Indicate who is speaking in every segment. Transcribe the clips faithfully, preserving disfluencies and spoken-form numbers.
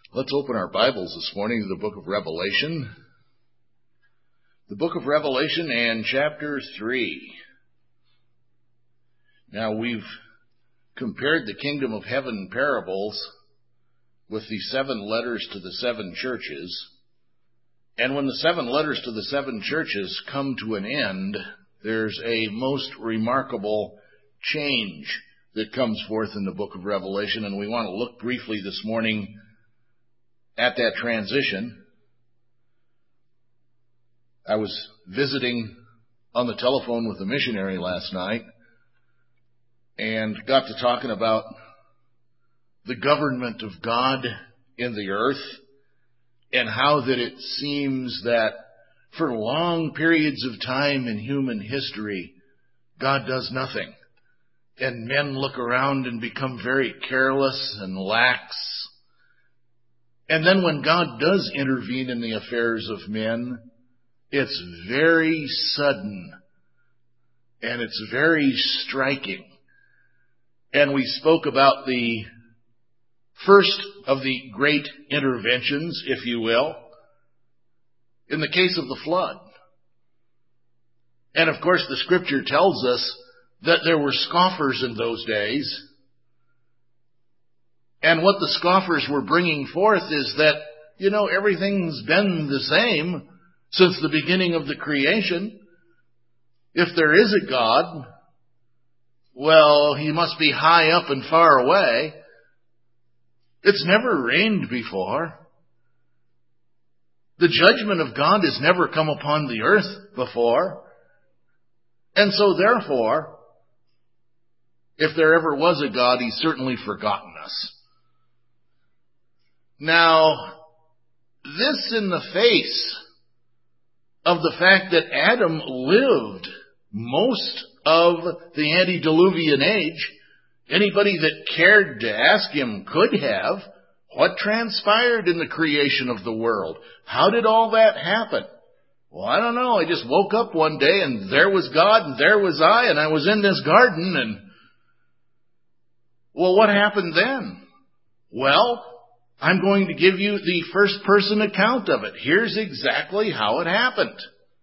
Speaker 1: Let's open our Bibles this morning to the book of Revelation. The book of Revelation and chapter three. Now we've compared the kingdom of heaven parables with the seven letters to the seven churches. And when the seven letters to the seven churches come to an end, there's a most remarkable change that comes forth in the book of Revelation. And we want to look briefly this morning at that transition. I was visiting on the telephone with a missionary last night and got to talking about the government of God in the earth and how that it seems that for long periods of time in human history, God does nothing. And men look around and become very careless and lax. And then when God does intervene in the affairs of men, it's very sudden and it's very striking. And we spoke about the first of the great interventions, if you will, in the case of the flood. And of course the scripture tells us that there were scoffers in those days. And what the scoffers were bringing forth is that, you know, everything's been the same since the beginning of the creation. If there is a God, well, he must be high up and far away. It's never rained before. The judgment of God has never come upon the earth before. And so therefore, if there ever was a God, he's certainly forgotten us. Now, this in the face of the fact that Adam lived most of the antediluvian age. Anybody that cared to ask him could have. What transpired in the creation of the world? How did all that happen? Well, I don't know. I just woke up one day and there was God and there was I and I was in this garden and... Well, what happened then? Well, I'm going to give you the first person account of it. Here's exactly how it happened.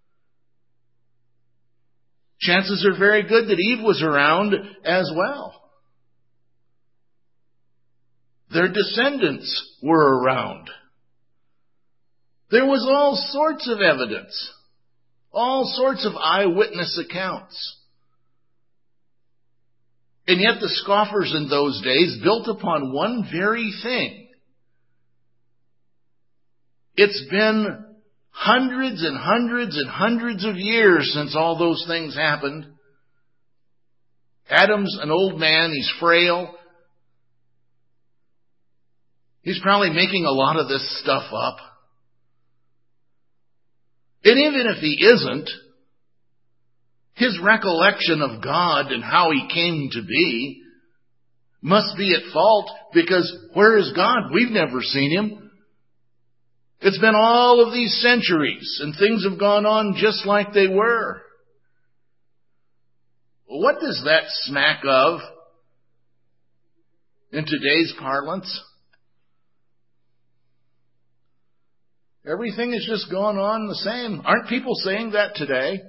Speaker 1: Chances are very good that Eve was around as well. Their descendants were around. There was all sorts of evidence, all sorts of eyewitness accounts. And yet the scoffers in those days built upon one very thing. It's been hundreds and hundreds and hundreds of years since all those things happened. Adam's an old man. He's frail. He's probably making a lot of this stuff up. And even if he isn't, his recollection of God and how he came to be must be at fault, because where is God? We've never seen him. It's been all of these centuries, and things have gone on just like they were. What does that smack of in today's parlance? Everything has just gone on the same. Aren't people saying that today?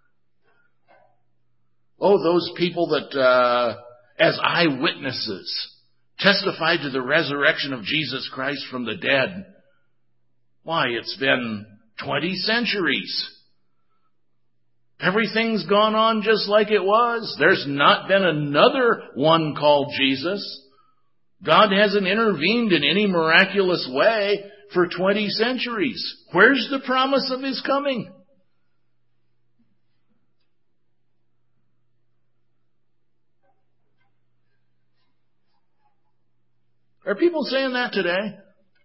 Speaker 1: Oh, those people that, uh, as eyewitnesses, testified to the resurrection of Jesus Christ from the dead. Why, it's been twenty centuries. Everything's gone on just like it was. There's not been another one called Jesus. God hasn't intervened in any miraculous way for twenty centuries. Where's the promise of his coming? Are people saying that today?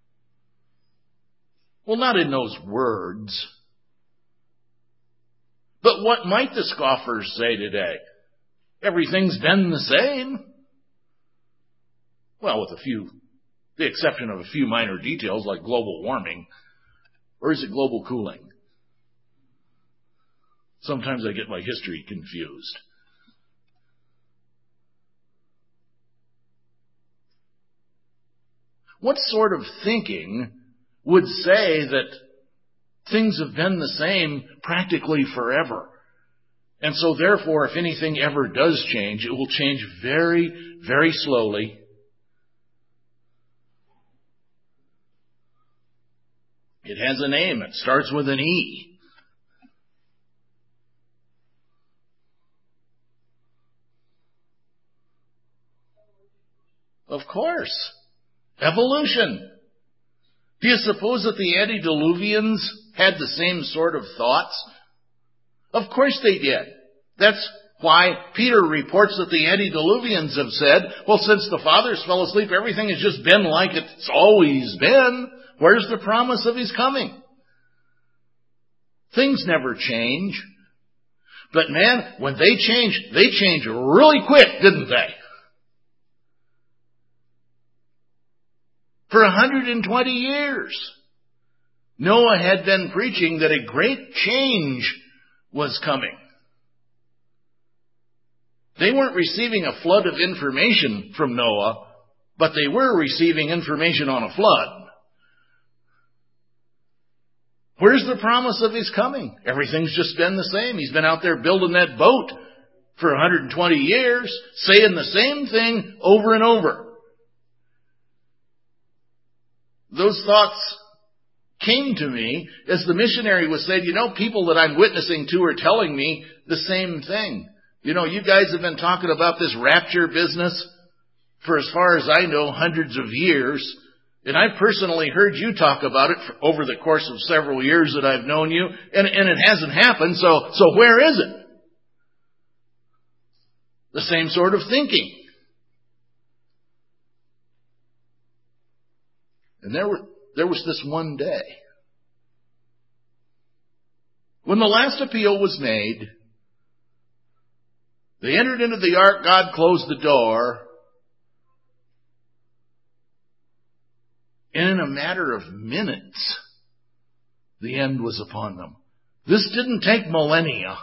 Speaker 1: Well, not in those words. But what might the scoffers say today? Everything's been the same. Well, with a few, the exception of a few minor details like global warming. Or is it global cooling? Sometimes I get my history confused. What sort of thinking would say that things have been the same practically forever? And so therefore, if anything ever does change, it will change very, very slowly. It has a name. It starts with an E. Of course. Evolution. Do you suppose that the antediluvians had the same sort of thoughts? Of course they did. That's why Peter reports that the antediluvians have said, well, since the fathers fell asleep, everything has just been like it's always been. Where's the promise of his coming? Things never change. But man, when they change, they change really quick, didn't they? For one hundred twenty years, Noah had been preaching that a great change was coming. They weren't receiving a flood of information from Noah, but they were receiving information on a flood. Where's the promise of his coming? Everything's just been the same. He's been out there building that boat for one hundred twenty years, saying the same thing over and over. Those thoughts came to me as the missionary was saying, you know, people that I'm witnessing to are telling me the same thing. You know, you guys have been talking about this rapture business for, as far as I know, hundreds of years. And I've personally heard you talk about it for, over the course of several years that I've known you. And, and it hasn't happened. So, so where is it? The same sort of thinking. And there were, there was this one day when the last appeal was made. They entered into the ark. God closed the door. And in a matter of minutes, the end was upon them. This didn't take millennia.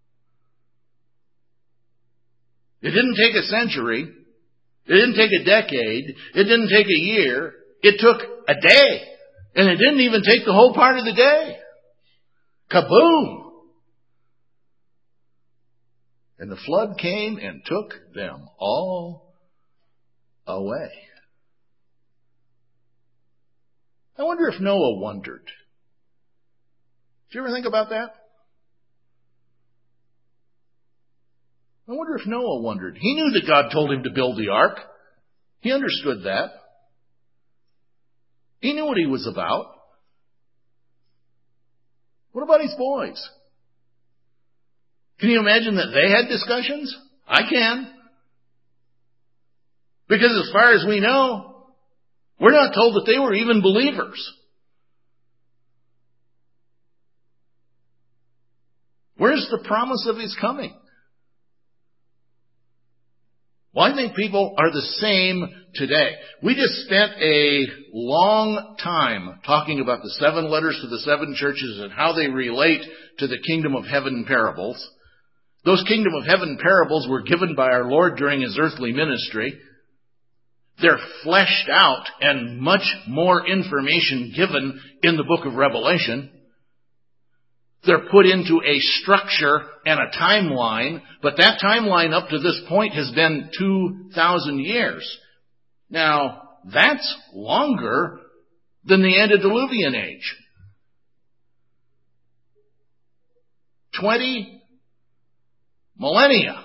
Speaker 1: It didn't take a century. It didn't take a decade. It didn't take a year. It took a day. And it didn't even take the whole part of the day. Kaboom! And the flood came and took them all away. I wonder if Noah wondered. Did you ever think about that? I wonder if Noah wondered. He knew that God told him to build the ark. He understood that. He knew what he was about. What about his boys? Can you imagine that they had discussions? I can. Because as far as we know, we're not told that they were even believers. Where's the promise of his coming? Well, I think people are the same today. We just spent a long time talking about the seven letters to the seven churches and how they relate to the kingdom of heaven parables. Those kingdom of heaven parables were given by our Lord during his earthly ministry. They're fleshed out and much more information given in the book of Revelation. They're put into a structure and a timeline, but that timeline up to this point has been two thousand years. Now, that's longer than the antediluvian age. Twenty millennia.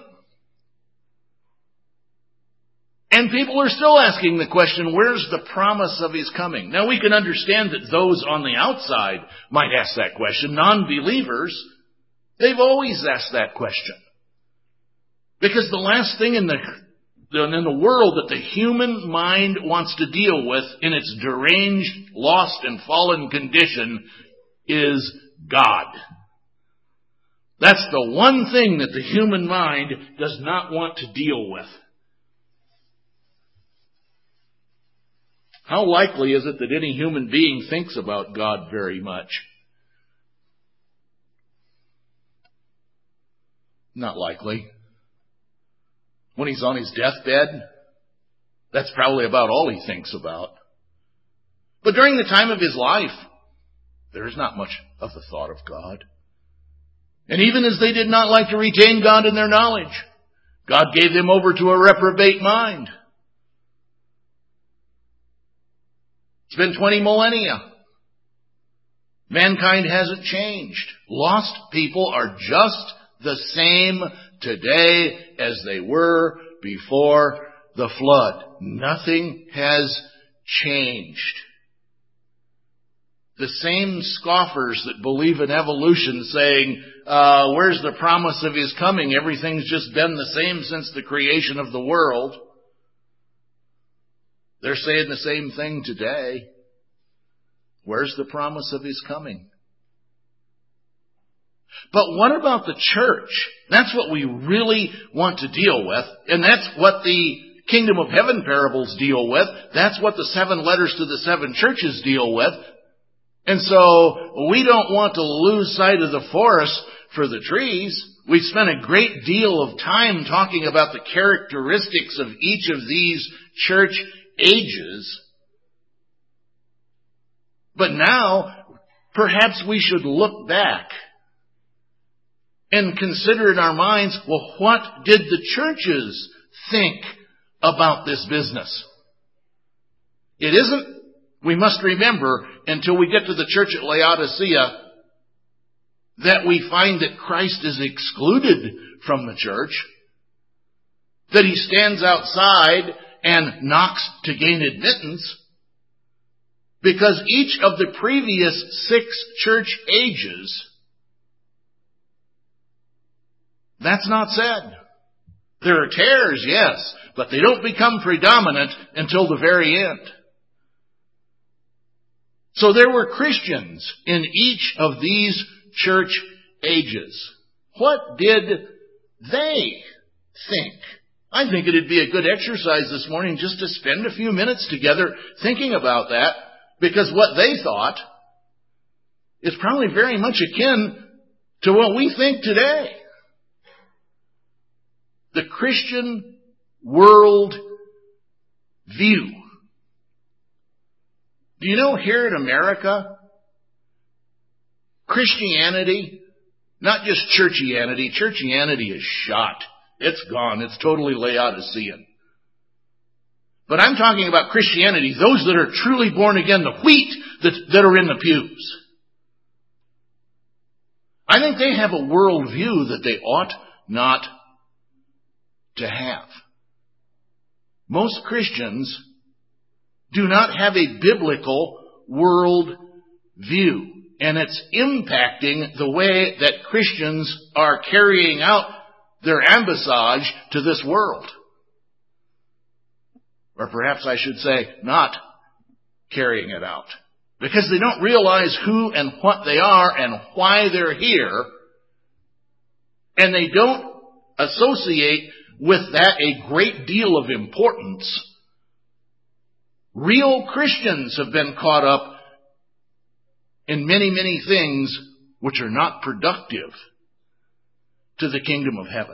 Speaker 1: And people are still asking the question, where's the promise of his coming? Now, we can understand that those on the outside might ask that question. Non-believers, they've always asked that question. Because the last thing in the, in the world that the human mind wants to deal with in its deranged, lost, and fallen condition is God. That's the one thing that the human mind does not want to deal with. How likely is it that any human being thinks about God very much? Not likely. When he's on his deathbed, that's probably about all he thinks about. But during the time of his life, there is not much of the thought of God. And even as they did not like to retain God in their knowledge, God gave them over to a reprobate mind. It's been twenty millennia. Mankind hasn't changed. Lost people are just the same today as they were before the flood. Nothing has changed. The same scoffers that believe in evolution saying, uh, where's the promise of his coming? Everything's just been the same since the creation of the world. They're saying the same thing today. Where's the promise of his coming? But what about the church? That's what we really want to deal with. And that's what the kingdom of heaven parables deal with. That's what the seven letters to the seven churches deal with. And so we don't want to lose sight of the forest for the trees. We've spent a great deal of time talking about the characteristics of each of these church ages. But now, perhaps we should look back and consider in our minds, well, what did the churches think about this business? It isn't, we must remember, until we get to the church at Laodicea, that we find that Christ is excluded from the church, that he stands outside and knocks to gain admittance, because each of the previous six church ages, that's not said. There are tares, yes, but they don't become predominant until the very end. So there were Christians in each of these church ages. What did they think? I think it'd be a good exercise this morning just to spend a few minutes together thinking about that, because what they thought is probably very much akin to what we think today. The Christian world view. Do you know here in America, Christianity, not just churchianity, churchianity is shot. It's gone. It's totally Laodicean. But I'm talking about Christianity, those that are truly born again, the wheat that, that are in the pews. I think they have a worldview that they ought not to have. Most Christians do not have a biblical world view, and it's impacting the way that Christians are carrying out their ambassage to this world. Or perhaps I should say, not carrying it out. Because they don't realize who and what they are and why they're here, and they don't associate with that a great deal of importance. Real Christians have been caught up in many, many things which are not productive to the kingdom of heaven.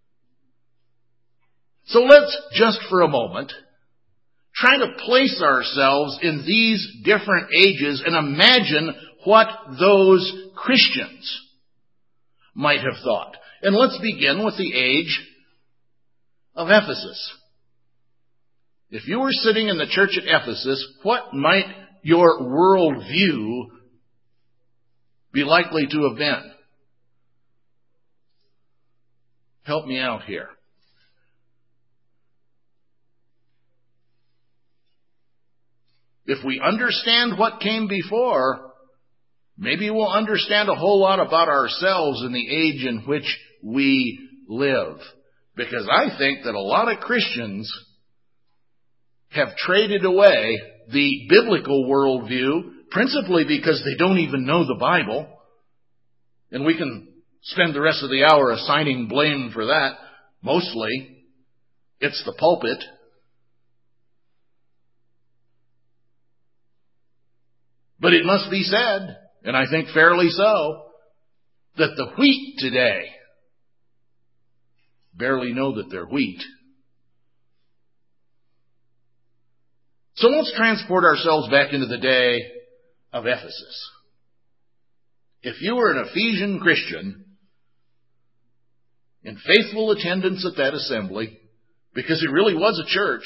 Speaker 1: So let's just for a moment try to place ourselves in these different ages and imagine what those Christians might have thought. And let's begin with the age of Ephesus. If you were sitting in the church at Ephesus, what might your worldview be likely to have been? Help me out here. If we understand what came before, maybe we'll understand a whole lot about ourselves and the age in which we live. Because I think that a lot of Christians have traded away the biblical worldview, principally because they don't even know the Bible. And we can spend the rest of the hour assigning blame for that. Mostly, it's the pulpit. But it must be said, and I think fairly so, that the wheat today barely know that they're wheat. So let's transport ourselves back into the day of Ephesus. If you were an Ephesian Christian in faithful attendance at that assembly, because it really was a church,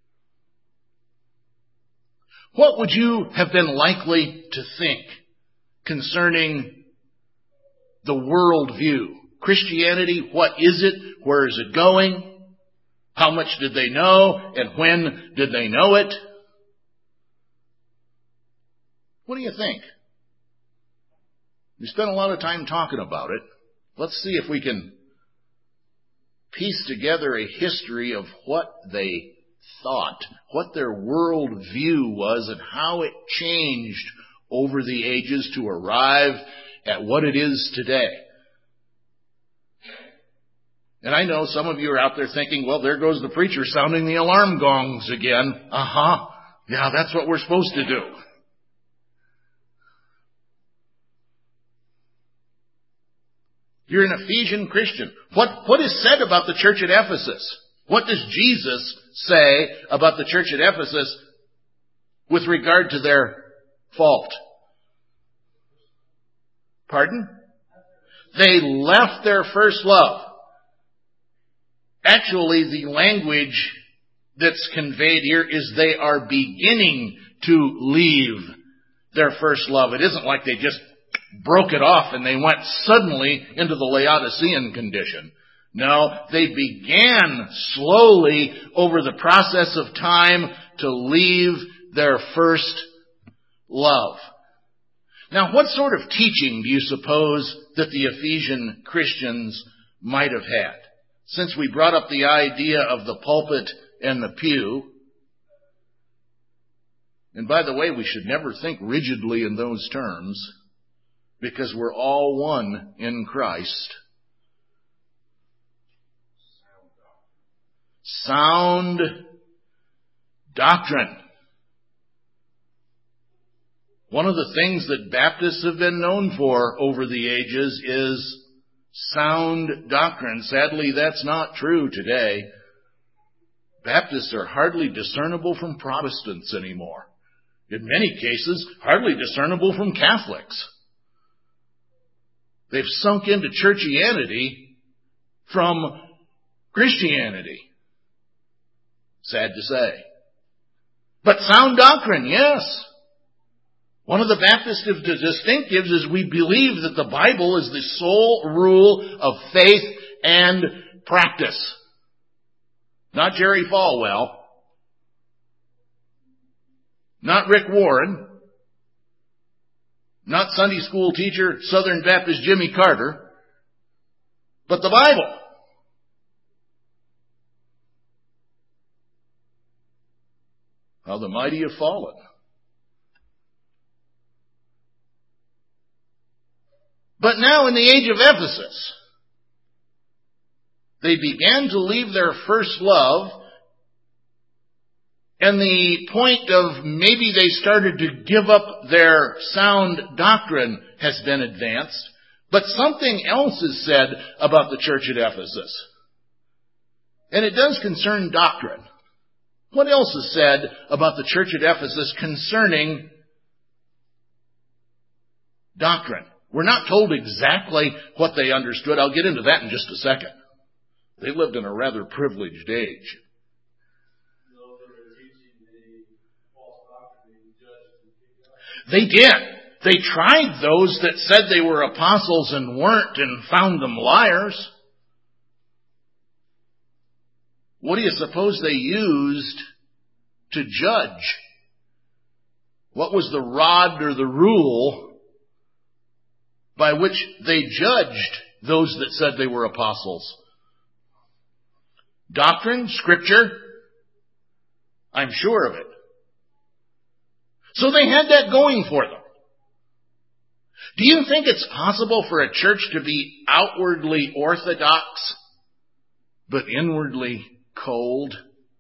Speaker 1: what would you have been likely to think concerning the worldview? Christianity, what is it? Where is it going? How much did they know? And when did they know it? What do you think? We spent a lot of time talking about it. Let's see if we can piece together a history of what they thought, what their worldview was, and how it changed over the ages to arrive at what it is today. And I know some of you are out there thinking, well, there goes the preacher sounding the alarm gongs again. Uh-huh. Yeah, that's what we're supposed to do. You're an Ephesian Christian. What, what is said about the church at Ephesus? What does Jesus say about the church at Ephesus with regard to their fault? Pardon? They left their first love. Actually, the language that's conveyed here is they are beginning to leave their first love. It isn't like they just broke it off and they went suddenly into the Laodicean condition. No, they began slowly over the process of time to leave their first love. Now, what sort of teaching do you suppose that the Ephesian Christians might have had? Since we brought up the idea of the pulpit and the pew, and by the way, we should never think rigidly in those terms, because we're all one in Christ. Sound doctrine. One of the things that Baptists have been known for over the ages is sound doctrine. Sadly, that's not true today. Baptists are hardly discernible from Protestants anymore. In many cases, hardly discernible from Catholics. They've sunk into churchianity from Christianity. Sad to say. But sound doctrine, yes. One of the Baptist distinctives is we believe that the Bible is the sole rule of faith and practice. Not Jerry Falwell. Not Rick Warren. Not Sunday school teacher, Southern Baptist Jimmy Carter. But the Bible. How the mighty have fallen. But now in the age of Ephesus, they began to leave their first love, and the point of maybe they started to give up their sound doctrine has been advanced, but something else is said about the church at Ephesus. And it does concern doctrine. What else is said about the church at Ephesus concerning doctrine? We're not told exactly what they understood. I'll get into that in just a second. They lived in a rather privileged age. They did. They tried those that said they were apostles and weren't and found them liars. What do you suppose they used to judge? What was the rod or the rule by which they judged those that said they were apostles? Doctrine, Scripture? I'm sure of it. So they had that going for them. Do you think it's possible for a church to be outwardly orthodox, but inwardly cold?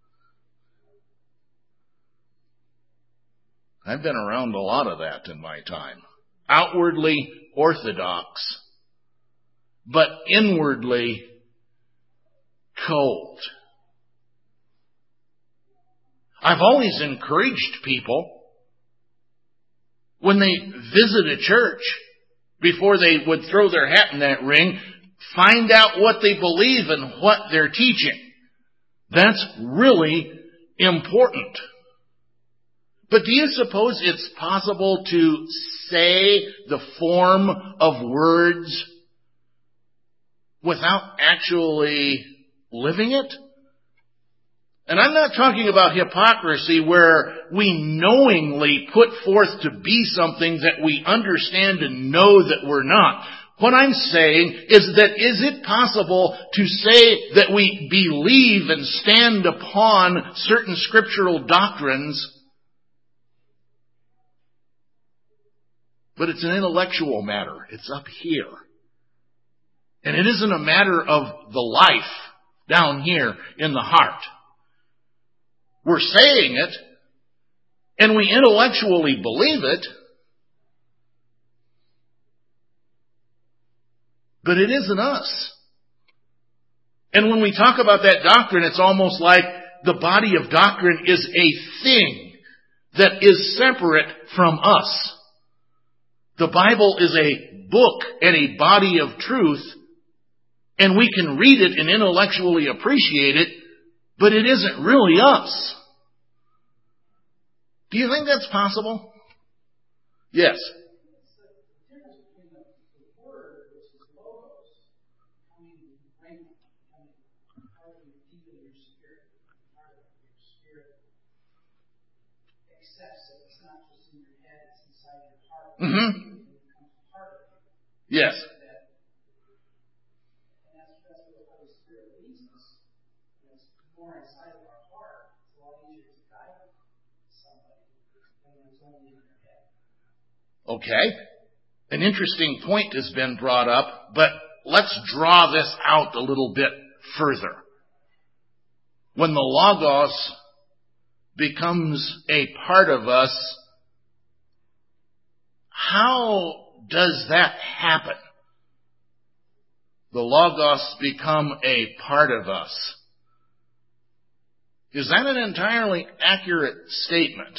Speaker 1: I've been around a lot of that in my time. Outwardly orthodox, but inwardly cold. I've always encouraged people, when they visit a church, before they would throw their hat in that ring, find out what they believe and what they're teaching. That's really important. But do you suppose it's possible to say the form of words without actually living it? And I'm not talking about hypocrisy where we knowingly put forth to be something that we understand and know that we're not. What I'm saying is that is it possible to say that we believe and stand upon certain scriptural doctrines, but it's an intellectual matter. It's up here. And it isn't a matter of the life down here in the heart. We're saying it, and we intellectually believe it, but it isn't us. And when we talk about that doctrine, it's almost like the body of doctrine is a thing that is separate from us. The Bible is a book and a body of truth, and we can read it and intellectually appreciate it, but it isn't really us. Do you think that's possible? Yes. Mm-hmm. Yes. Okay. An interesting point has been brought up, but let's draw this out a little bit further. When the Logos becomes a part of us, how does that happen? The Logos become a part of us. Is that an entirely accurate statement?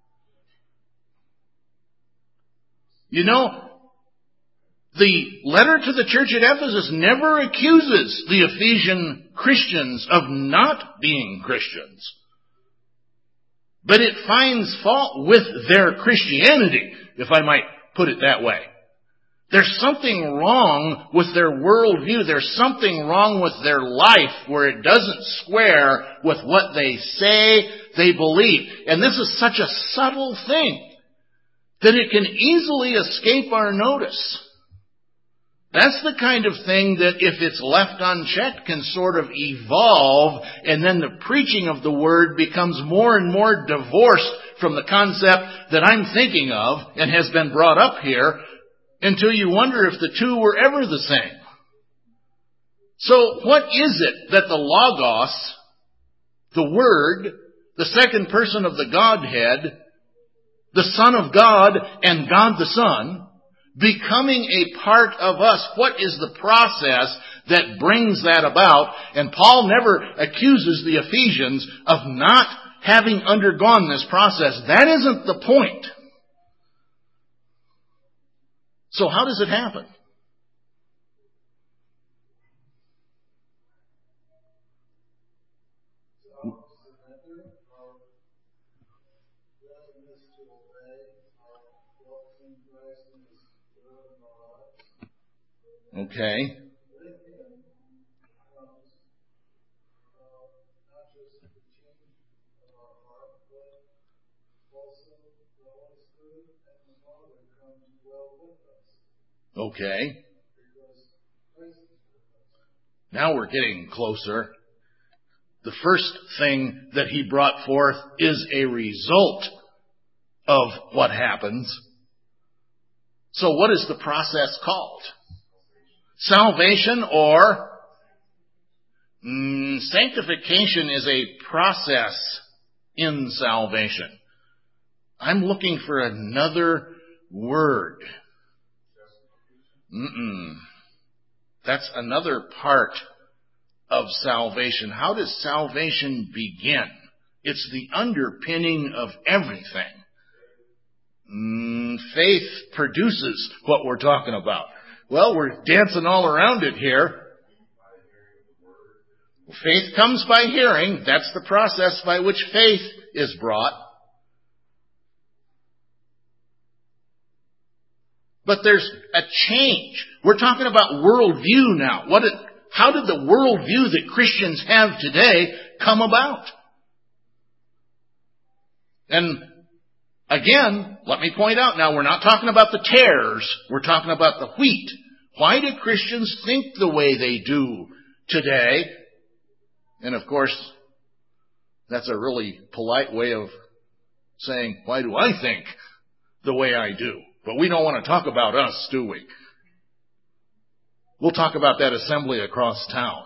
Speaker 1: You know, the letter to the church at Ephesus never accuses the Ephesian Christians of not being Christians. But it finds fault with their Christianity, if I might put it that way. There's something wrong with their worldview. There's something wrong with their life where it doesn't square with what they say they believe. And this is such a subtle thing that it can easily escape our notice. That's the kind of thing that, if it's left unchecked, can sort of evolve, and then the preaching of the Word becomes more and more divorced from the concept that I'm thinking of and has been brought up here, until you wonder if the two were ever the same. So what is it that the Logos, the Word, the second person of the Godhead, the Son of God and God the Son, becoming a part of us, what is the process that brings that about? And Paul never accuses the Ephesians of not having undergone this process. That isn't the point. So how does it happen? Okay. Okay. Now we're getting closer. The first thing that he brought forth is a result of what happens. So what is the process called? Salvation, or mm, sanctification is a process in salvation. I'm looking for another word. Mm-mm. That's another part of salvation. How does salvation begin? It's the underpinning of everything. Mm, faith produces what we're talking about. Well, we're dancing all around it here. Faith comes by hearing. That's the process by which faith is brought. But there's a change. We're talking about worldview now. What? It, how did the worldview that Christians have today come about? And again, let me point out now, we're not talking about the tares. We're talking about the wheat. Why do Christians think the way they do today? And of course, that's a really polite way of saying, why do I think the way I do? But we don't want to talk about us, do we? We'll talk about that assembly across town.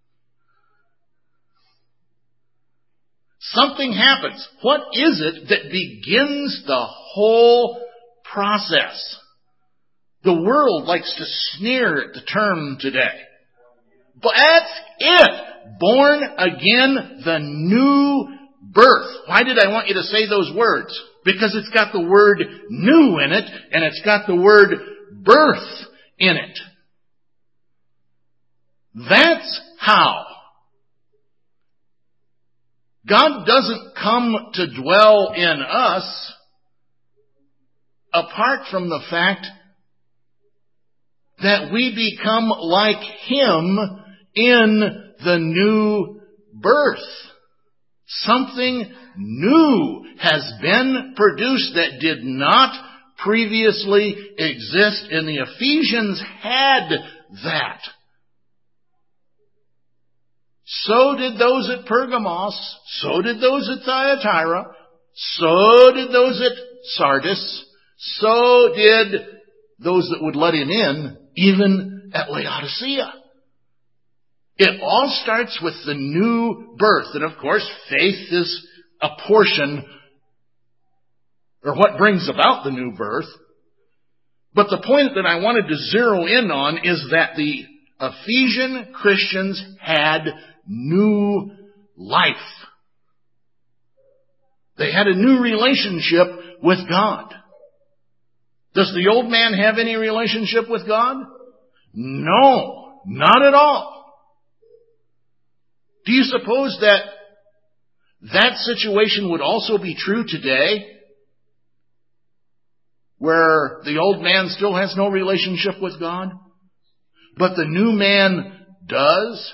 Speaker 1: Something happens. What is it that begins the whole process? The world likes to sneer at the term today. But that's it. Born again, the new birth. Why did I want you to say those words? Because it's got the word new in it, and it's got the word birth in it. That's how. God doesn't come to dwell in us apart from the fact that we become like Him in the new birth. Something new has been produced that did not previously exist, and the Ephesians had that. So did those at Pergamos, so did those at Thyatira, so did those at Sardis, so did those that would let Him in, even at Laodicea. It all starts with the new birth. And of course, faith is a portion, or what brings about the new birth. But the point that I wanted to zero in on is that the Ephesian Christians had new life. They had a new relationship with God. Does the old man have any relationship with God? No, not at all. Do you suppose that that situation would also be true today? Where the old man still has no relationship with God, but the new man does?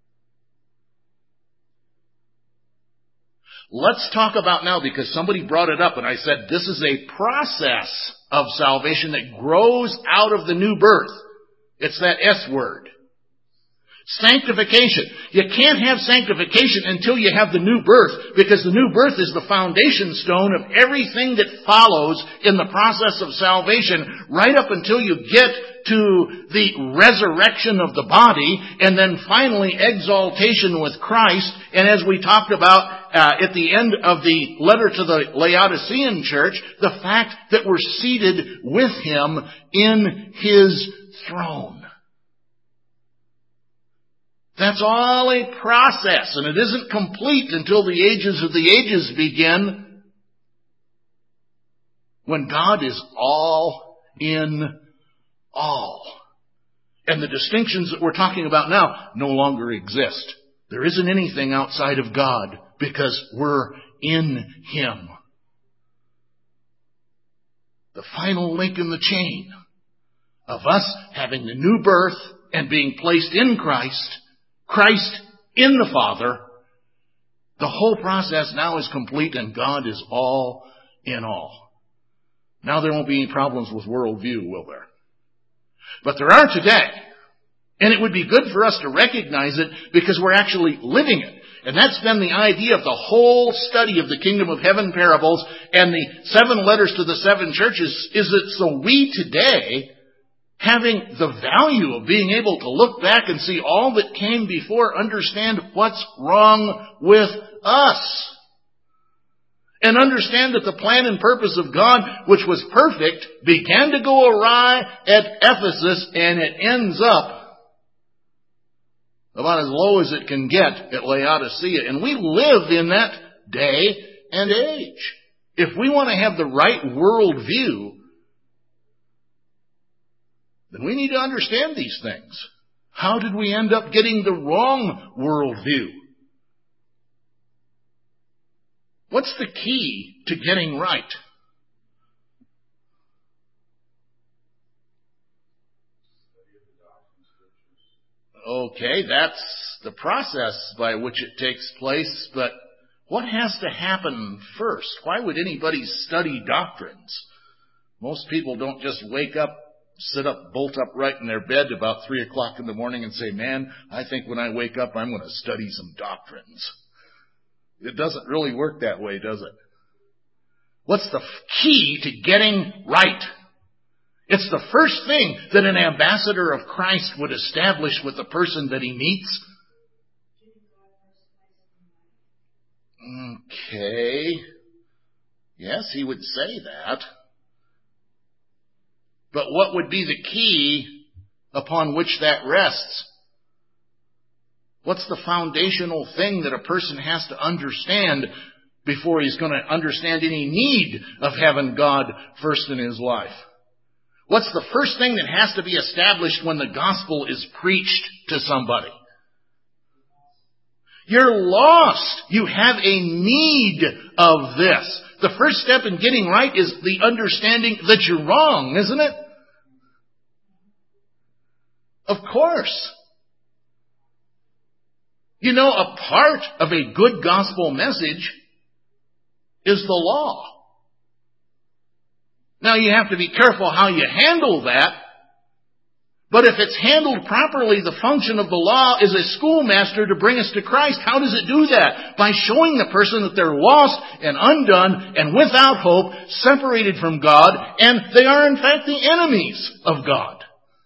Speaker 1: Let's talk about now, because somebody brought it up and I said this is a process of salvation that grows out of the new birth. It's that S word. Sanctification. You can't have sanctification until you have the new birth, because the new birth is the foundation stone of everything that follows in the process of salvation, right up until you get to the resurrection of the body, and then finally exaltation with Christ. And as we talked about uh, at the end of the letter to the Laodicean church, the fact that we're seated with Him in His throne. That's all a process, and it isn't complete until the ages of the ages begin, when God is all in all. And the distinctions that we're talking about now no longer exist. There isn't anything outside of God, because we're in Him. The final link in the chain of us having the new birth and being placed in Christ, Christ in the Father, the whole process now is complete, and God is all in all. Now there won't be any problems with worldview, will there? But there are today. And it would be good for us to recognize it, because we're actually living it. And that's been the idea of the whole study of the Kingdom of Heaven parables and the seven letters to the seven churches, is that so we today, having the value of being able to look back and see all that came before, understand what's wrong with us. And understand that the plan and purpose of God, which was perfect, began to go awry at Ephesus, and it ends up about as low as it can get at Laodicea. And we live in that day and age. If we want to have the right worldview, then we need to understand these things. How did we end up getting the wrong worldview? What's the key to getting right? Okay, that's the process by which it takes place, but what has to happen first? Why would anybody study doctrines? Most people don't just wake up, sit up, bolt upright in their bed about three o'clock in the morning and say, man, I think when I wake up I'm going to study some doctrines. It doesn't really work that way, does it? What's the key to getting right? It's the first thing that an ambassador of Christ would establish with the person that he meets. Okay. Yes, he would say that. But what would be the key upon which that rests? What's the foundational thing that a person has to understand before he's going to understand any need of having God first in his life? What's the first thing that has to be established when the gospel is preached to somebody? You're lost. You have a need of this. The first step in getting right is the understanding that you're wrong, isn't it? Of course. You know, a part of a good gospel message is the law. Now, you have to be careful how you handle that. But if it's handled properly, the function of the law is a schoolmaster to bring us to Christ. How does it do that? By showing the person that they're lost and undone and without hope, separated from God, and they are in fact the enemies of God.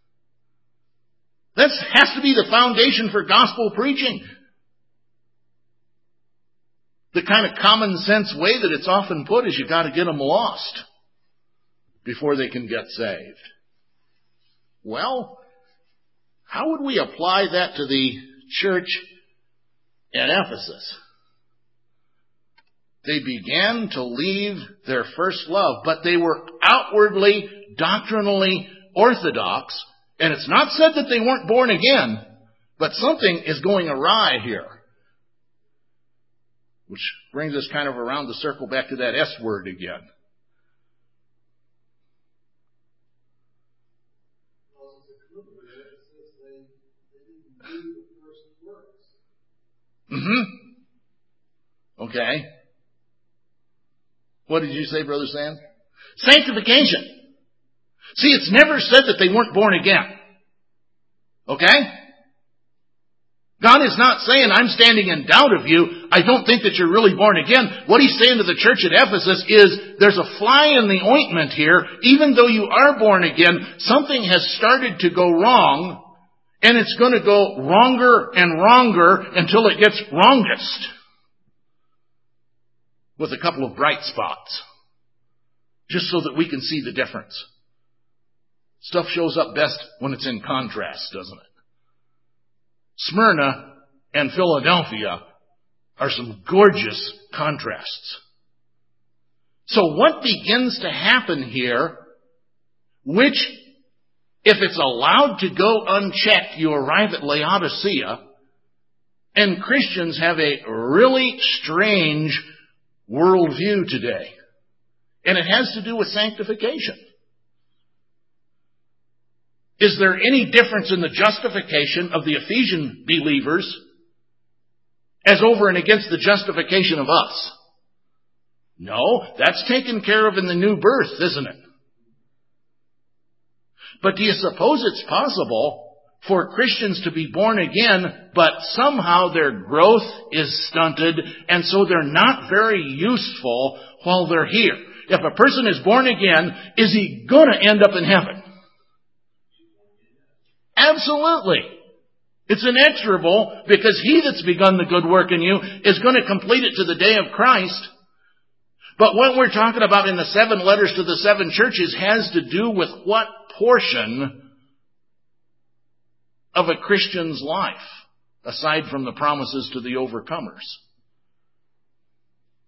Speaker 1: That has to be the foundation for gospel preaching. The kind of common sense way that it's often put is you've got to get them lost before they can get saved. Well, how would we apply that to the church at Ephesus? They began to leave their first love, but they were outwardly, doctrinally orthodox, and it's not said that they weren't born again, but something is going awry here. Which brings us kind of around the circle back to that S word again. Mm-hmm. Okay. What did you say, Brother Sam? Sanctification. See, it's never said that they weren't born again. Okay? God is not saying, I'm standing in doubt of you. I don't think that you're really born again. What he's saying to the church at Ephesus is, there's a fly in the ointment here. Even though you are born again, something has started to go wrong. And it's going to go wronger and wronger until it gets wrongest. With a couple of bright spots. Just so that we can see the difference. Stuff shows up best when it's in contrast, doesn't it? Smyrna and Philadelphia are some gorgeous contrasts. So what begins to happen here, which, if it's allowed to go unchecked, you arrive at Laodicea, and Christians have a really strange worldview today. And it has to do with sanctification. Is there any difference in the justification of the Ephesian believers as over and against the justification of us? No, that's taken care of in the new birth, isn't it? But do you suppose it's possible for Christians to be born again, but somehow their growth is stunted, and so they're not very useful while they're here? If a person is born again, is he going to end up in heaven? Absolutely. It's inexorable, because he that's begun the good work in you is going to complete it to the day of Christ. But what we're talking about in the seven letters to the seven churches has to do with what portion of a Christian's life, aside from the promises to the overcomers.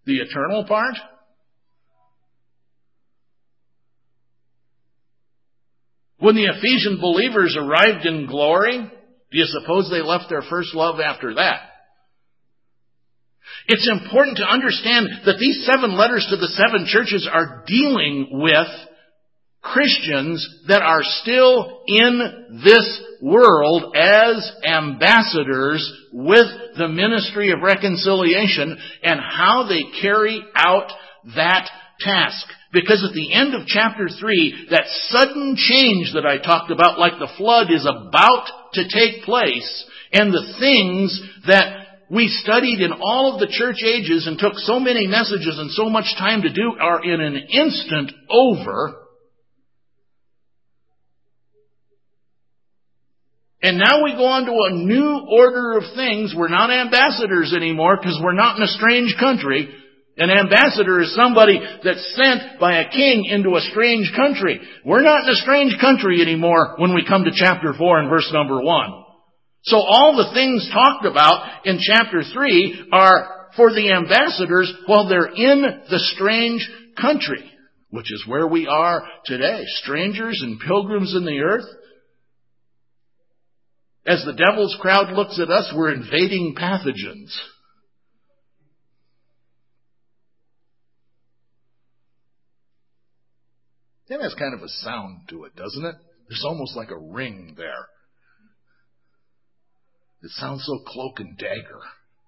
Speaker 1: The eternal part? When the Ephesian believers arrived in glory, do you suppose they left their first love after that? It's important to understand that these seven letters to the seven churches are dealing with Christians that are still in this world as ambassadors with the ministry of reconciliation and how they carry out that task. Because at the end of chapter three, that sudden change that I talked about, like the flood, is about to take place, and the things that we studied in all of the church ages and took so many messages and so much time to do are in an instant over. And now we go on to a new order of things. We're not ambassadors anymore because we're not in a strange country. An ambassador is somebody that's sent by a king into a strange country. We're not in a strange country anymore when we come to chapter four and verse number one. So all the things talked about in chapter three are for the ambassadors while they're in the strange country, which is where we are today, strangers and pilgrims in the earth. As the devil's crowd looks at us, we're invading pathogens. That has kind of a sound to it, doesn't it? There's almost like a ring there. It sounds so cloak and dagger.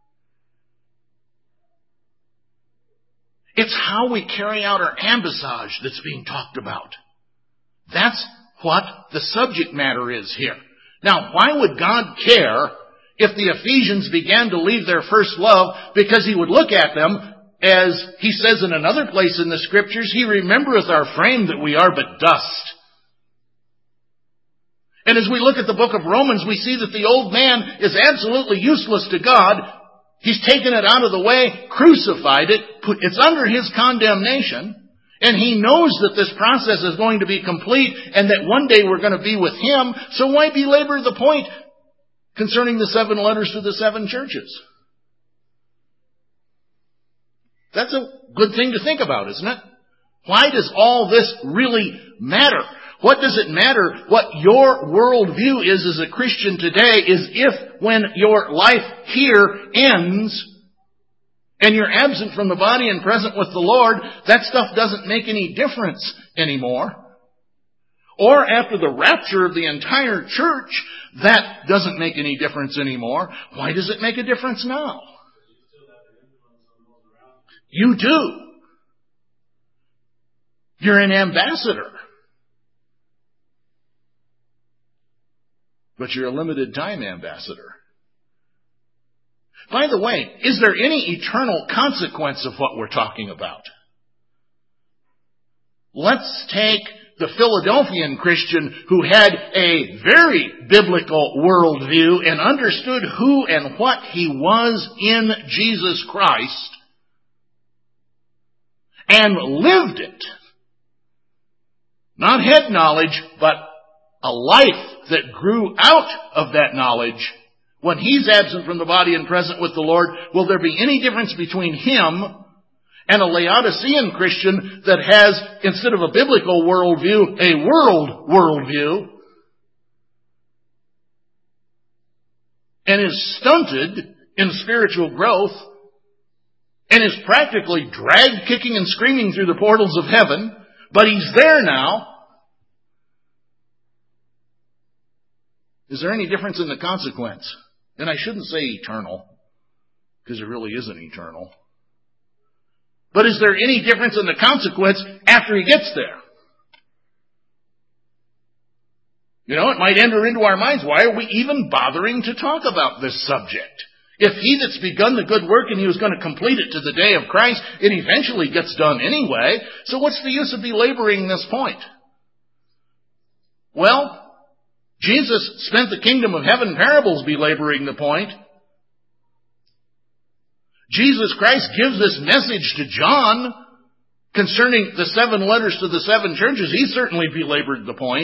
Speaker 1: It's how we carry out our ambassage that's being talked about. That's what the subject matter is here. Now, why would God care if the Ephesians began to leave their first love? Because He would look at them, as He says in another place in the Scriptures, He remembereth our frame that we are but dust. And as we look at the book of Romans, we see that the old man is absolutely useless to God. He's taken it out of the way, crucified it, put, it's under His condemnation. And He knows that this process is going to be complete and that one day we're going to be with Him. So why belabor the point concerning the seven letters to the seven churches? That's a good thing to think about, isn't it? Why does all this really matter? What does it matter what your worldview is as a Christian today is if when your life here ends and you're absent from the body and present with the Lord, that stuff doesn't make any difference anymore. Or after the rapture of the entire church, that doesn't make any difference anymore. Why does it make a difference now? You do. You're an ambassador. But you're a limited time ambassador. By the way, is there any eternal consequence of what we're talking about? Let's take the Philadelphian Christian who had a very biblical worldview and understood who and what he was in Jesus Christ and lived it. Not head knowledge, but a life that grew out of that knowledge. When he's absent from the body and present with the Lord, will there be any difference between him and a Laodicean Christian that has, instead of a biblical worldview, a world worldview, and is stunted in spiritual growth, and is practically dragged kicking and screaming through the portals of heaven, but he's there now? Is there any difference in the consequence? And I shouldn't say eternal, because it really isn't eternal. But is there any difference in the consequence after he gets there? You know, it might enter into our minds, why are we even bothering to talk about this subject? If he that's begun the good work and he was going to complete it to the day of Christ, it eventually gets done anyway, so what's the use of belaboring this point? Well, Jesus spent the kingdom of heaven parables belaboring the point. Jesus Christ gives this message to John concerning the seven letters to the seven churches. He certainly belabored the point.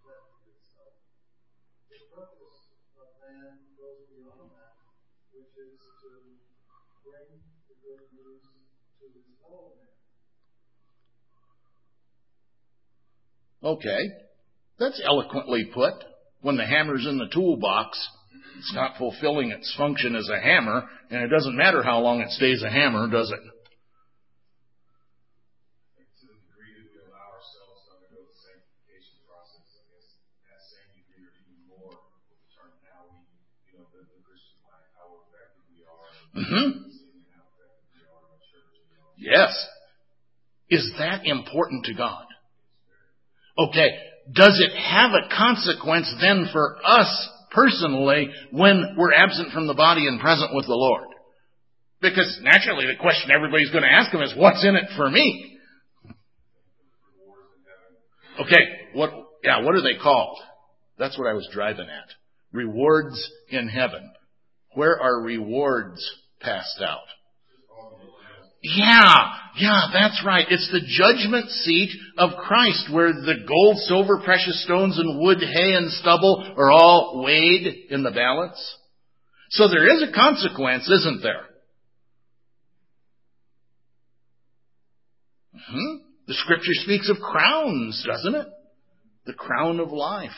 Speaker 1: Okay, that's eloquently put. When the hammer's in the toolbox, it's not fulfilling its function as a hammer, and it doesn't matter how long it stays a hammer, does it?
Speaker 2: To the degree that we allow ourselves to undergo the sanctification process, I guess that same degree or even more will determine how we, you know, live the Christian life, how effective we are,
Speaker 1: Mm-hmm.
Speaker 2: and how effective we are in our church. You know.
Speaker 1: Yes. Is that important to God? Okay, does it have a consequence then for us personally when we're absent from the body and present with the Lord? Because naturally the question everybody's going to ask him is, what's in it for me? Okay, what, yeah, what are they called? That's what I was driving at. Rewards in heaven. Where are rewards passed out? Yeah, yeah, that's right. It's the judgment seat of Christ where the gold, silver, precious stones, and wood, hay, and stubble are all weighed in the balance. So there is a consequence, isn't there? Hmm? The Scripture speaks of crowns, doesn't it? The crown of life.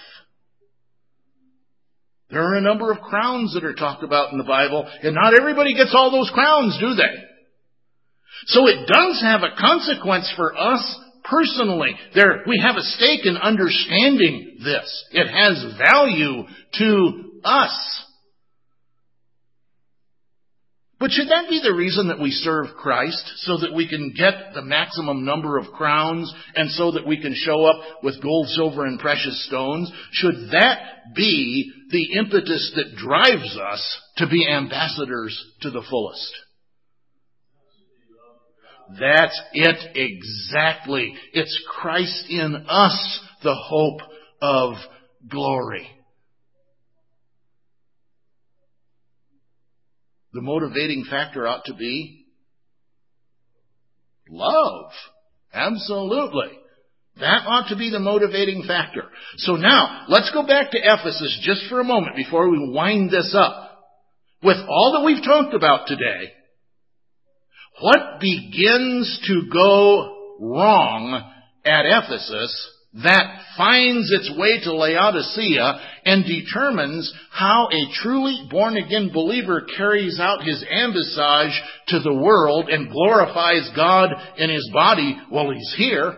Speaker 1: There are a number of crowns that are talked about in the Bible, and not everybody gets all those crowns, do they? So it does have a consequence for us personally. There, we have a stake in understanding this. It has value to us. But should that be the reason that we serve Christ? So that we can get the maximum number of crowns and so that we can show up with gold, silver, and precious stones? Should that be the impetus that drives us to be ambassadors to the fullest? That's it exactly. It's Christ in us, the hope of glory. The motivating factor ought to be love. Absolutely. That ought to be the motivating factor. So now, let's go back to Ephesus just for a moment before we wind this up. With all that we've talked about today, what begins to go wrong at Ephesus that finds its way to Laodicea and determines how a truly born-again believer carries out his ambassage to the world and glorifies God in his body while he's here?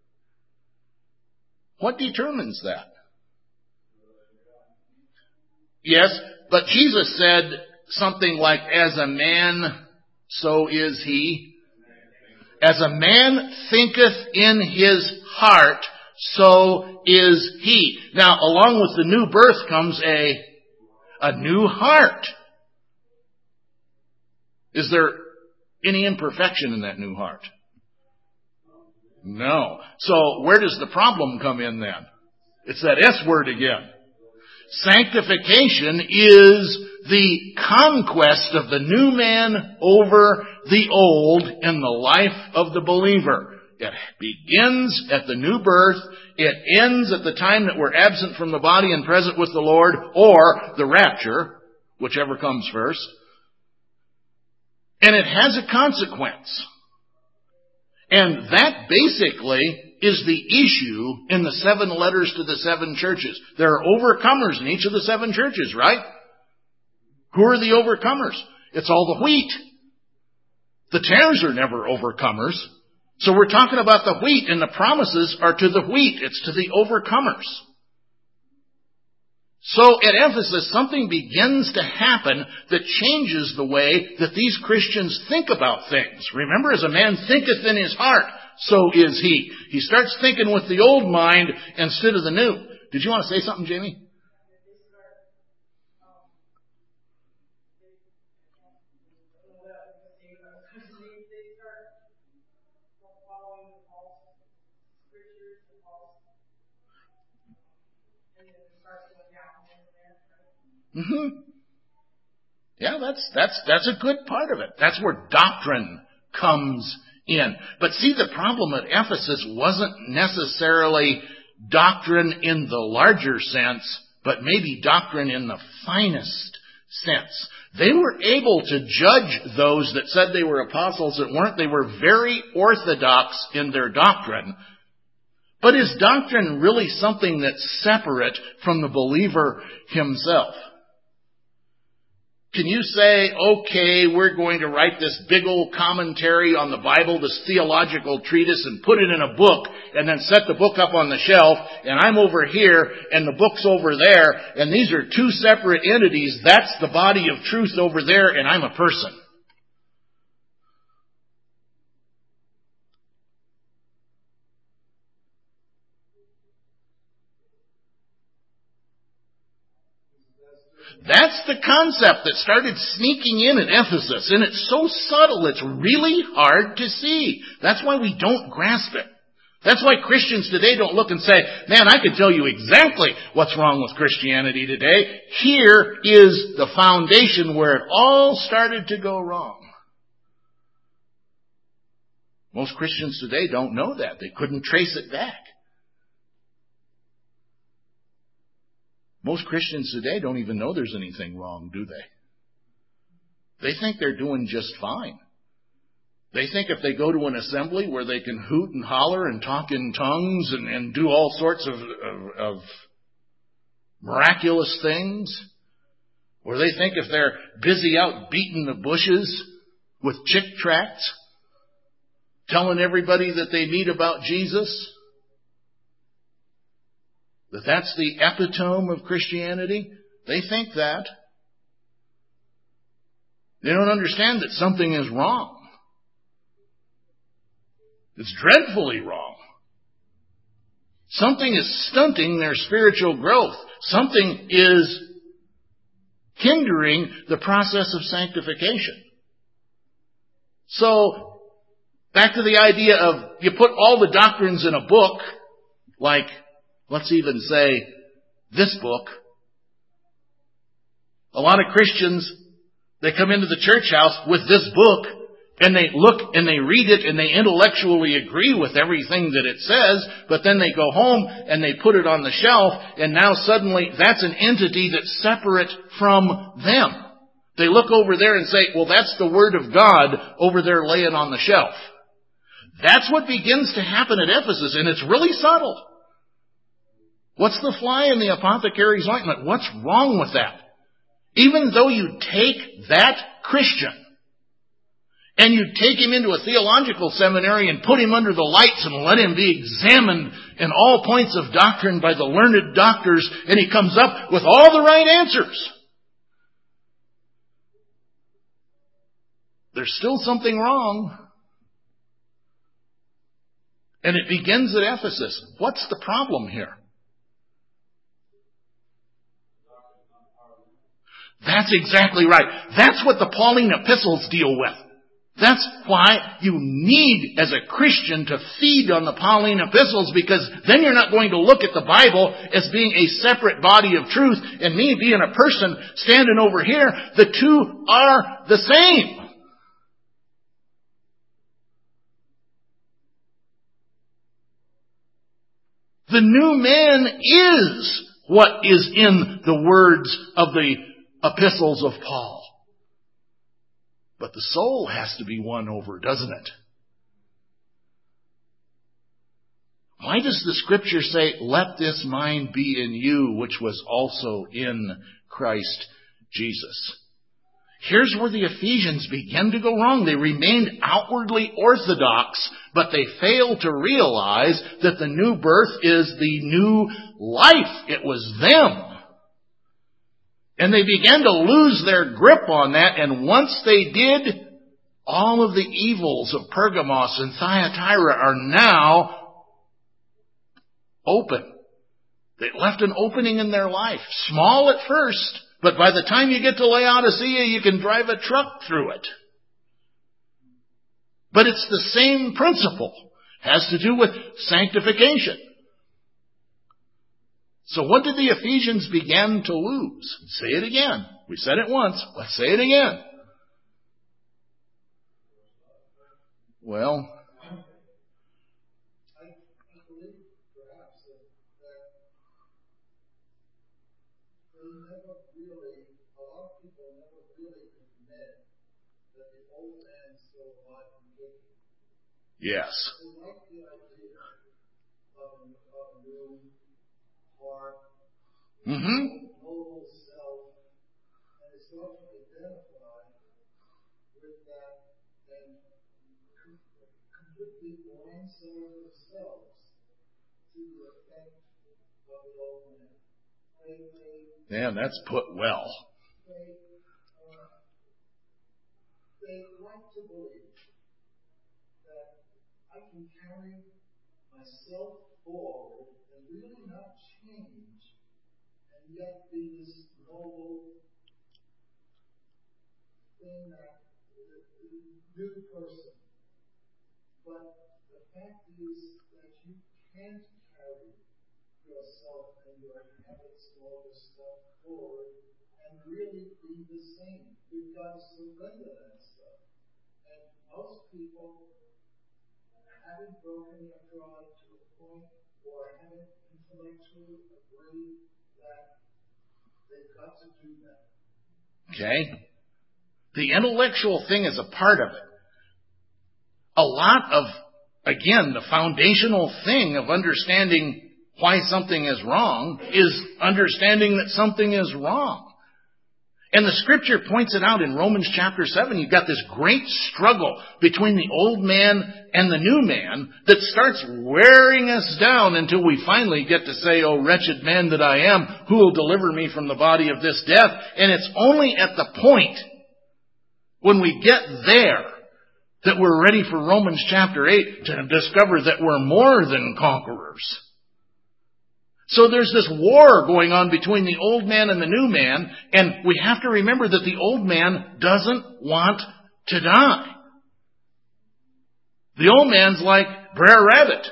Speaker 1: What determines that? Yes, but Jesus said something like, as a man, so is he. As a man thinketh in his heart, so is he. Now, along with the new birth comes a, a new heart. Is there any imperfection in that new heart? No. So where does the problem come in then? It's that S word again. Sanctification is the conquest of the new man over the old in the life of the believer. It begins at the new birth. It ends at the time that we're absent from the body and present with the Lord, or the rapture, whichever comes first. And it has a consequence. And that basically is the issue in the seven letters to the seven churches. There are overcomers in each of the seven churches, right? Who are the overcomers? It's all the wheat. The tares are never overcomers. So we're talking about the wheat, and the promises are to the wheat. It's to the overcomers. So at Ephesus, something begins to happen that changes the way that these Christians think about things. Remember, as a man thinketh in his heart, so is he. He starts thinking with the old mind instead of the new. Did you want to say something, Jamie? Mm-hmm. Yeah, that's, that's, that's a good part of it. That's where doctrine comes in. But see, the problem at Ephesus wasn't necessarily doctrine in the larger sense, but maybe doctrine in the finest sense. They were able to judge those that said they were apostles that weren't. They were very orthodox in their doctrine. But is doctrine really something that's separate from the believer himself? Can you say, okay, we're going to write this big old commentary on the Bible, this theological treatise, and put it in a book, and then set the book up on the shelf, and I'm over here, and the book's over there, and these are two separate entities. That's the body of truth over there, and I'm a person. That's the concept that started sneaking in at Ephesus, and it's so subtle, it's really hard to see. That's why we don't grasp it. That's why Christians today don't look and say, man, I can tell you exactly what's wrong with Christianity today. Here is the foundation where it all started to go wrong. Most Christians today don't know that. They couldn't trace it back. Most Christians today don't even know there's anything wrong, do they? They think they're doing just fine. They think if they go to an assembly where they can hoot and holler and talk in tongues and, and do all sorts of, of, of miraculous things, or they think if they're busy out beating the bushes with chick tracts, telling everybody that they meet about Jesus, that that's the epitome of Christianity. They think that. They don't understand that something is wrong. It's dreadfully wrong. Something is stunting their spiritual growth. Something is hindering the process of sanctification. So, back to the idea of you put all the doctrines in a book, like, let's even say, this book. A lot of Christians, they come into the church house with this book, and they look and they read it and they intellectually agree with everything that it says, but then they go home and they put it on the shelf, and now suddenly that's an entity that's separate from them. They look over there and say, well, that's the Word of God over there laying on the shelf. That's what begins to happen at Ephesus, and it's really subtle. What's the fly in the apothecary's ointment? What's wrong with that? Even though you take that Christian and you take him into a theological seminary and put him under the lights and let him be examined in all points of doctrine by the learned doctors, and he comes up with all the right answers, there's still something wrong. And it begins at Ephesus. What's the problem here? That's exactly right. That's what the Pauline epistles deal with. That's why you need, as a Christian, to feed on the Pauline epistles, because then you're not going to look at the Bible as being a separate body of truth and me being a person standing over here. The two are the same. The new man is what is in the words of the epistles of Paul. But the soul has to be won over, doesn't it? Why does the Scripture say, let this mind be in you, which was also in Christ Jesus? Here's where the Ephesians began to go wrong. They remained outwardly orthodox, but they failed to realize that the new birth is the new life. It was them. And they began to lose their grip on that, and once they did, all of the evils of Pergamos and Thyatira are now open. They left an opening in their life, small at first, but by the time you get to Laodicea, you can drive a truck through it. But it's the same principle. It has to do with sanctification. So what did the Ephesians begin to lose? Say it again. We said it once. Let's say it again. Well,
Speaker 3: I believe perhaps that they never really, a lot of people never really admit that the old man is still alive and kicking.
Speaker 1: Yes.
Speaker 3: They like the idea of a, of a new heart,
Speaker 1: Mm-hmm.
Speaker 3: noble self, and they start to identify with that and completely blindside themselves to the effect of the old man. They, they,
Speaker 1: Man, that's put well.
Speaker 3: they, uh, they like to believe that I can carry myself forward and really not change and yet be this noble thing that the, the new person. But the fact is that you can't carry yourself and your habits and all this stuff forward and really be the same. You've got to surrender that stuff. And most people haven't broken their pride to a point or haven't intellectually agreed that they've got to do that.
Speaker 1: Okay? The intellectual thing is a part of it. A lot of, again, the foundational thing of understanding why something is wrong is understanding that something is wrong. And the scripture points it out in Romans chapter seven. You've got this great struggle between the old man and the new man that starts wearing us down until we finally get to say, "Oh, wretched man that I am, who will deliver me from the body of this death?" And it's only at the point when we get there that we're ready for Romans chapter eight to discover that we're more than conquerors. So there's this war going on between the old man and the new man, and we have to remember that the old man doesn't want to die. The old man's like Brer Rabbit.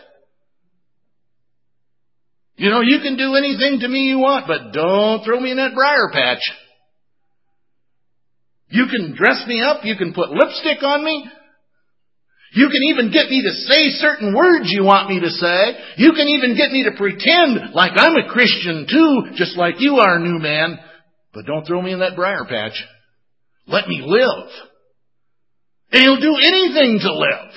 Speaker 1: You know, you can do anything to me you want, but don't throw me in that briar patch. You can dress me up, you can put lipstick on me. You can even get me to say certain words you want me to say. You can even get me to pretend like I'm a Christian too, just like you are, new man. But don't throw me in that briar patch. Let me live. And he'll do anything to live.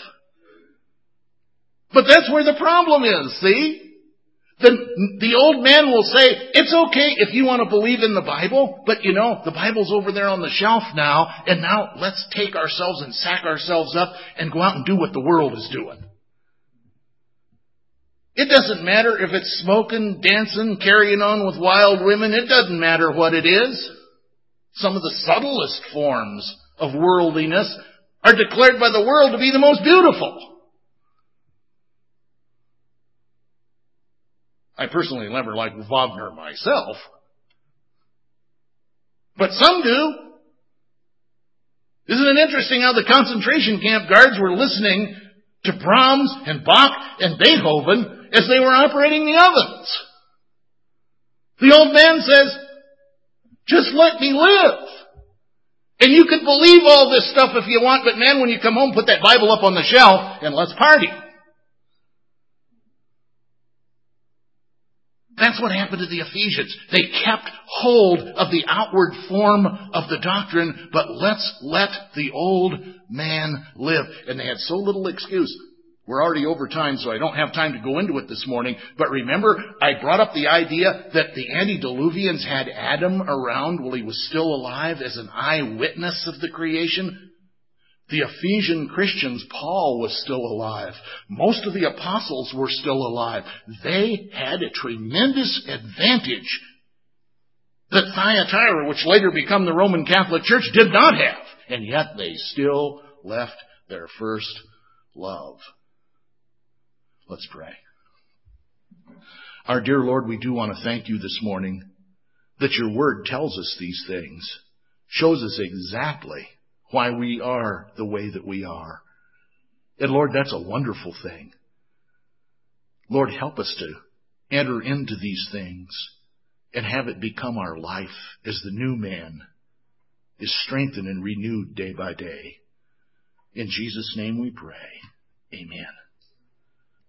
Speaker 1: But that's where the problem is, see? The, the old man will say, it's okay if you want to believe in the Bible, but you know, the Bible's over there on the shelf now, and now let's take ourselves and sack ourselves up and go out and do what the world is doing. It doesn't matter if it's smoking, dancing, carrying on with wild women. It doesn't matter what it is. Some of the subtlest forms of worldliness are declared by the world to be the most beautiful. I personally never liked Wagner myself. But some do. Isn't it interesting how the concentration camp guards were listening to Brahms and Bach and Beethoven as they were operating the ovens? The old man says, just let me live. And you can believe all this stuff if you want, but man, when you come home, put that Bible up on the shelf and let's party. That's what happened to the Ephesians. They kept hold of the outward form of the doctrine, but let's let the old man live. And they had so little excuse. We're already over time, so I don't have time to go into it this morning. But remember, I brought up the idea that the antediluvians had Adam around while he was still alive as an eyewitness of the creation. The Ephesian Christians, Paul was still alive. Most of the apostles were still alive. They had a tremendous advantage that Thyatira, which later became the Roman Catholic Church, did not have. And yet they still left their first love. Let's pray. Our dear Lord, we do want to thank you this morning that your word tells us these things, shows us exactly why we are the way that we are. And Lord, that's a wonderful thing. Lord, help us to enter into these things and have it become our life as the new man is strengthened and renewed day by day. In Jesus' name we pray. Amen.